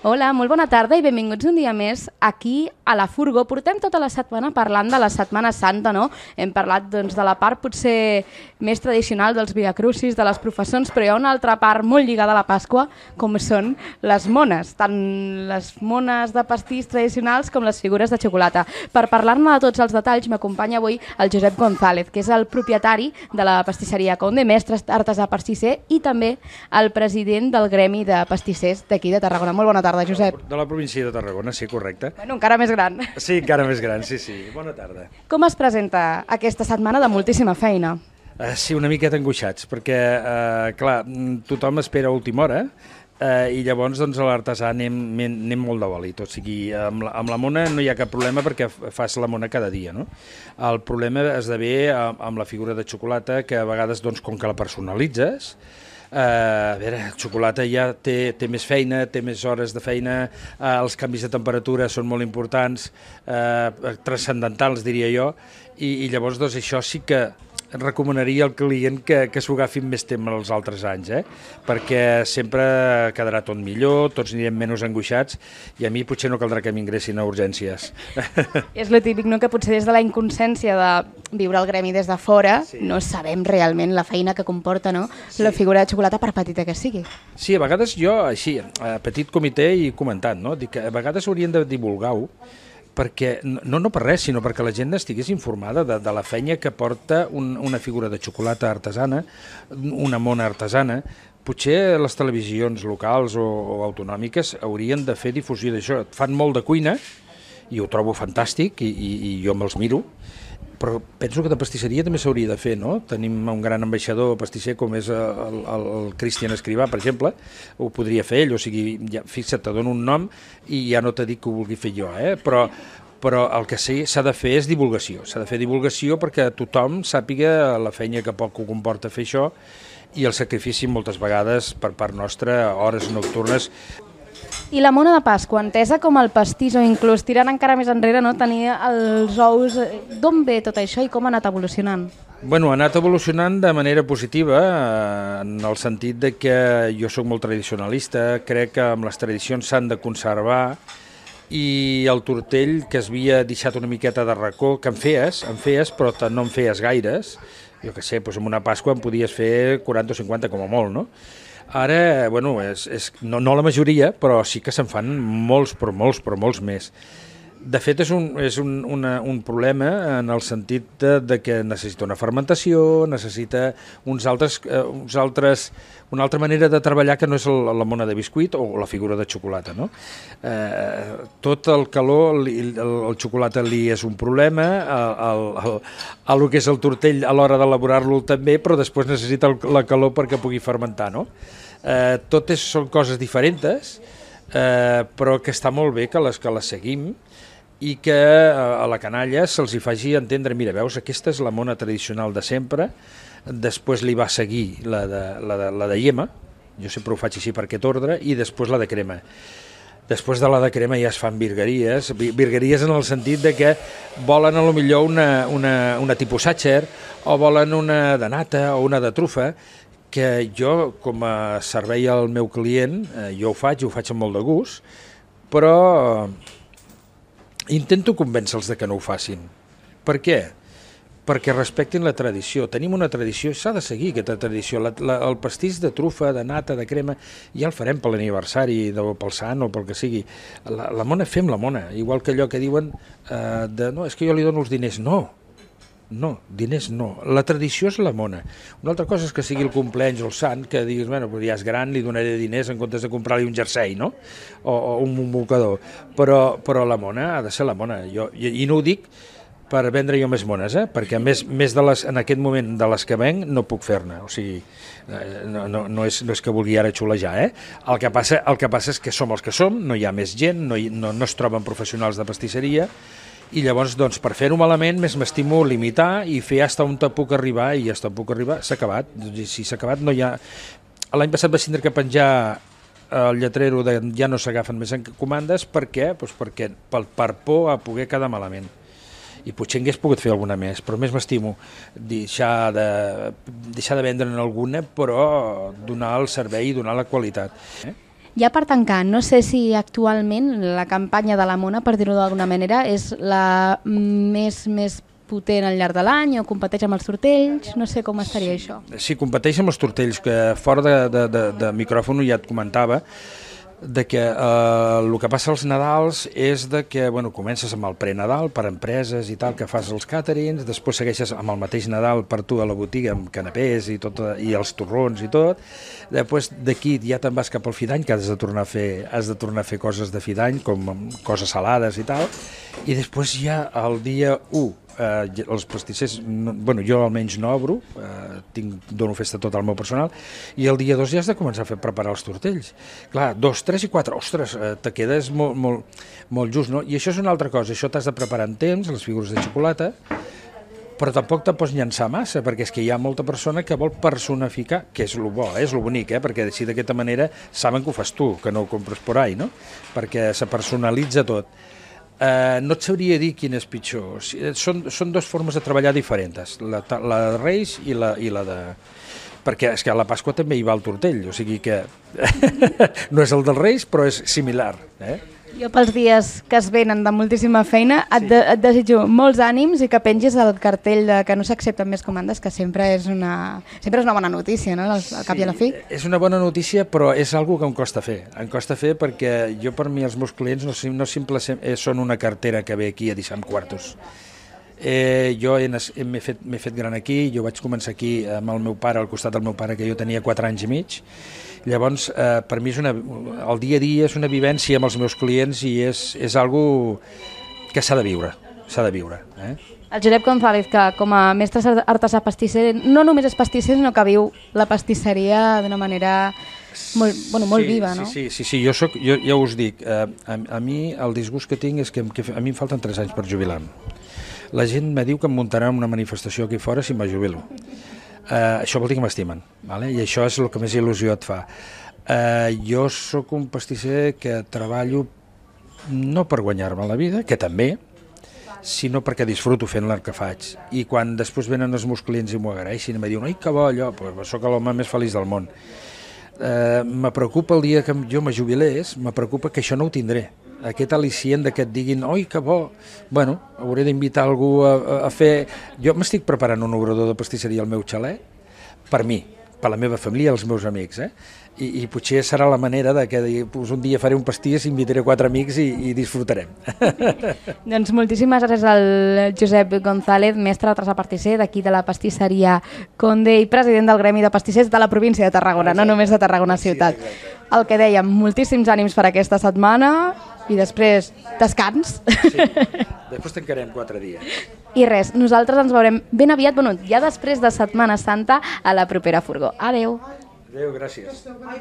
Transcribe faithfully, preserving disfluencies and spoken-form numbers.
Hola, molt bona tarda i benvinguts un dia més aquí a la Furgo. Portem tota la setmana parlant de la Setmana Santa, no? Hem parlat doncs, de la part potser més tradicional dels viacrucis, de les professons, però hi ha una altra part molt lligada a la Pasqua, com són les mones, tant les mones de pastís tradicionals com les figures de xocolata. Per parlar-ne de tots els detalls m'acompanya avui el Josep González, que és el propietari de la pastisseria Conde, mestre artesà pastisser i també el president del gremi de pastissers d'aquí de Tarragona. Molt bona tarda, Josep. De la província de Tarragona, sí, correcte. Bueno, encara més gran. Sí, encara més gran, sí, sí. Bona tarda. Com es presenta aquesta setmana de moltíssima feina? Uh, sí, una miqueta angoixats, perquè, uh, clar, tothom espera a última hora, uh, i llavors doncs, a l'artesà anem, anem molt de bòlit. O sigui, amb la, amb la mona no hi ha cap problema perquè fas la mona cada dia, no? El problema esdevé amb la figura de xocolata, que a vegades, doncs, com que la personalitzes, Uh, a veure, el xocolata ja té, té més feina, té més hores de feina, uh, els canvis de temperatura són molt importants, uh, transcendentals, diria jo, i, i llavors doncs, això sí que recomanaria al client que, que s'ho agafi més temps els altres anys, eh? Perquè sempre quedarà tot millor, tots anirem menys angoixats i a mi potser no caldrà que m'ingressin a urgències. És lo típic, no?, que potser des de la inconsciència de viure el gremi des de fora sí. no sabem realment la feina que comporta, no? Sí. La figura de xocolata, per petita que sigui. Sí, a vegades jo, així, a petit comitè i comentant, no? Dic que a vegades haurien de divulgar-ho, perquè, no, no per res, sinó perquè la gent estigués informada de, de la feina que porta un, una figura de xocolata artesana, una mona artesana. Potser les televisions locals o, o autonòmiques haurien de fer difusió d'això. Fan molt de cuina, i ho trobo fantàstic, i, i, i jo me'ls miro, però penso que de pastisseria també s'hauria de fer, no? Tenim un gran ambaixador pastisser com és el, el, el Cristian Escrivà, per exemple, ho podria fer ell, o sigui, ja, fixa't, te dono un nom i ja no t'he dit que ho vulgui fer jo, eh? Però, però el que sí s'ha de fer és divulgació, s'ha de fer divulgació perquè tothom sàpiga la feina que poc ho comporta fer això i el sacrifici moltes vegades per part nostra, hores nocturnes. I la mona de Pasqua, entesa com el pastís o inclús tirant encara més enrere, no, tenia els ous. D'on ve tot això i com ha anat evolucionant? Bueno, ha anat evolucionant de manera positiva, en el sentit de que jo sóc molt tradicionalista, crec que amb les tradicions s'han de conservar, i el tortell, que es havia deixat una miqueta de racó, que en feies, en feies, però no en feies gaires, jo què sé, doncs amb una Pasqua en podies fer quaranta o cinquanta com a molt, no? Ara, bueno, és, és, no, no la majoria, però sí que se'n fan molts, però molts, però molts més. De fet, és un, és un, una, un problema en el sentit de, de que necessita una fermentació, necessita uns altres, eh, uns altres, una altra manera de treballar que no és el, la mona de biscuit o la figura de xocolata, no? Eh, tot el calor, el, el xocolata li és un problema, el, el, el, el que és el tortell a l'hora d'elaborar-lo també, però després necessita el, la calor perquè pugui fermentar, no? Eh, totes són coses diferents, eh, però que està molt bé que les, que les seguim, i que a la canalla se'ls hi faci entendre, mira, veus, aquesta és la mona tradicional de sempre, després li va seguir la de, la de, la de lliema, jo sempre ho faig així per aquest ordre, i després la de crema. Després de la de crema ja es fan virgueries, virgueries en el sentit de que volen a lo millor una, una, una tipus sàcher, o volen una de nata o una de trufa, que jo, com a servei al meu client, eh, jo ho faig, ho faig amb molt de gust, però intento convèncer-los de que no ho facin. Per què? Perquè respectin la tradició. Tenim una tradició, s'ha de seguir aquesta tradició. La, la, el pastís de trufa, de nata, de crema, ja el farem per l'aniversari, pel sant o pel que sigui. La, la mona, fem la mona. Igual que allò que diuen, eh, de, no, és que jo li dono els diners. No, no, diners no. La tradició és la mona. Una altra cosa és que sigui el compleanys o el sant, que diguis, bueno, ja és gran, li donaré diners en comptes de comprar-li un jersei, no? O, o un mocador. Però, però la mona ha de ser la mona. Jo, i, I no ho dic per vendre jo més mones, eh? Perquè més, més de les, en aquest moment de les que venc no puc fer-ne. O sigui, no, no, no, és, no és que vulgui ara xulejar, eh? El que passa, el que passa és que som els que som, no hi ha més gent, no, hi, no, no es troben professionals de pastisseria, i llavors, doncs, per fer-ho malament, més m'estimo limitar i fer fins on te puc arribar, i fins on puc arribar s'ha acabat. Si s'ha acabat, no hi ha... L'any passat vaig tindre que penjar el lletrero de ja no s'agafen més comandes. Per què? Pues perquè per, per por a poder quedar malament. I potser hagués pogut fer alguna més, però més m'estimo deixar de, deixar de vendre'n alguna, però donar el servei i donar la qualitat. Eh? Ja per tancar, no sé si actualment la campanya de la Mona, per dir-ho d'alguna manera, és la més, més potent al llarg de l'any o competeix amb els tortells? No sé com estaria això. Sí, competeix amb els tortells, que fora de, de, de, de micròfon ja et comentava, de que eh, el que passa als Nadals és de que bueno, comences amb el pre-Nadal per empreses i tal, que fas els càterings, després segueixes amb el mateix Nadal per tu a la botiga amb canapés i, tot, i els torrons i tot, després d'aquí ja te'n vas cap al fi d'any, que has de tornar a fer, has de tornar a fer coses de fi d'any, com coses salades i tal, i després ja el dia u, Eh, els pastissers, no, bueno, jo almenys no obro, eh, tinc, dono festa tot al meu personal, i el dia dos ja has de començar a fer preparar els tortells. Clar, dos, tres i quatre, ostres, eh, te quedes molt, molt, molt just, no? I això és una altra cosa, això t'has de preparar en temps, les figures de xocolata, però tampoc te pots llançar massa, perquè és que hi ha molta persona que vol personificar, que és el bo, eh, és el bonic, eh, perquè així d'aquesta manera saben que ho fas tu, que no ho compres por ahí, no? Perquè se personalitza tot. Uh, no et sabria dir quin és pitjor. Són, són dues formes de treballar diferents, la, la de Reis i la, i la de... Perquè és que a la Pasqua també hi va el tortell, o sigui que no és el dels Reis, però és similar. Eh? Jo pels dies que es venen de moltíssima feina et, de, et desitjo molts ànims i que pengis el cartell de que no s'accepten més comandes, que sempre és una, sempre és una bona notícia, no? Al, al cap i a la fi. És una bona notícia, però és algo que em costa fer. Em costa fer perquè jo, per mi, els meus clients no, no simplement són una cartera que ve aquí a deixar quartos. Eh, jo m'he fet, fet gran aquí, jo vaig començar aquí amb el meu pare, al costat del meu pare, que jo tenia quatre anys i mig. Llavors, eh, per mi és una, el dia a dia és una vivència amb els meus clients i és, és algo que s'ha de viure, s'ha de viure. Eh? El Josep González, que com a mestre artesà pastisser, no només és pastisser, sinó que viu la pastisseria d'una manera molt, bueno, molt sí, viva, no? Sí, sí, sí, jo, soc, jo ja us dic, eh, a, a mi el disgust que tinc és que, que a mi em falten tres anys per jubilar-me. La gent me diu que em muntarà una manifestació aquí fora si me jubilo. Uh, això vol dir que m'estimen, vale? I això és el que més il·lusió et fa. Uh, jo sóc un pastisser que treballo no per guanyar-me la vida, que també, sinó perquè disfruto fent el que faig. I quan després venen els meus clients i m'ho agraeixin i me diuen, ai, que bo allò, pues sóc l'home més feliç del món. Uh, me preocupa el dia que jo me jubilés, me preocupa que això no ho tindré. Aquest al·licient de que et diguin, oi, que bo, bueno, hauré d'invitar algú a, a fer... Jo m'estic preparant un obrador de pastisseria al meu xalet, per mi, per la meva família i els meus amics, eh? I, i potser serà la manera de que pues, un dia faré un pastís, invitaré quatre amics i, i disfrutarem. Doncs moltíssimes gràcies al Josep González, mestre artesà pastisser d'aquí de la pastisseria Conde i president del Gremi de Pastissers de la província de Tarragona, exacte. No només de Tarragona ciutat. Sí, el que dèiem, moltíssims ànims per aquesta setmana i després descans. Sí, després tancarem quatre dies. I res, nosaltres ens veurem ben aviat, bueno, ja després de Setmana Santa, a la propera furgó. Adeu. Adeu, gràcies.